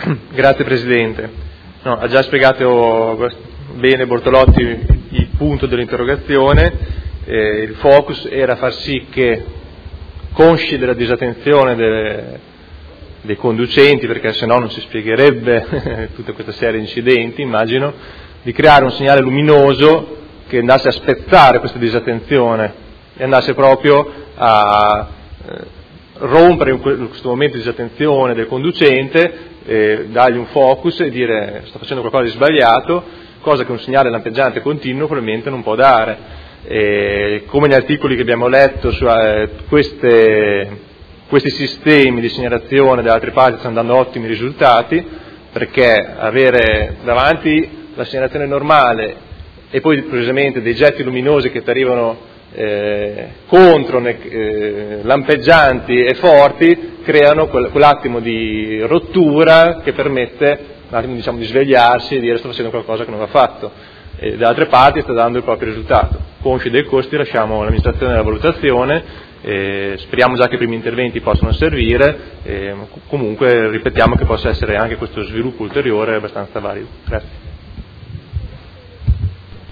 Grazie Presidente. No, ha già spiegato bene Bortolotti il punto dell'interrogazione. Il focus era far sì che, consci della disattenzione dei conducenti, perché se no non si spiegherebbe tutta questa serie di incidenti, immagino, di creare un segnale luminoso che andasse a spezzare questa disattenzione e andasse proprio a rompere in questo momento di disattenzione del conducente, dargli un focus e dire sto facendo qualcosa di sbagliato, cosa che un segnale lampeggiante continuo probabilmente non può dare. Come gli articoli che abbiamo letto su questi sistemi di segnalazione da altre parti stanno dando ottimi risultati, perché avere davanti la segnalazione normale e poi precisamente dei getti luminosi che ti arrivano contro, lampeggianti e forti, creano quell'attimo di rottura che permette un attimo, diciamo, di svegliarsi e dire sto facendo qualcosa che non va fatto, e da altre parti sta dando il proprio risultato. Consci dei costi lasciamo l'amministrazione della valutazione, speriamo già che i primi interventi possano servire, comunque ripetiamo che possa essere anche questo sviluppo ulteriore abbastanza valido. Grazie.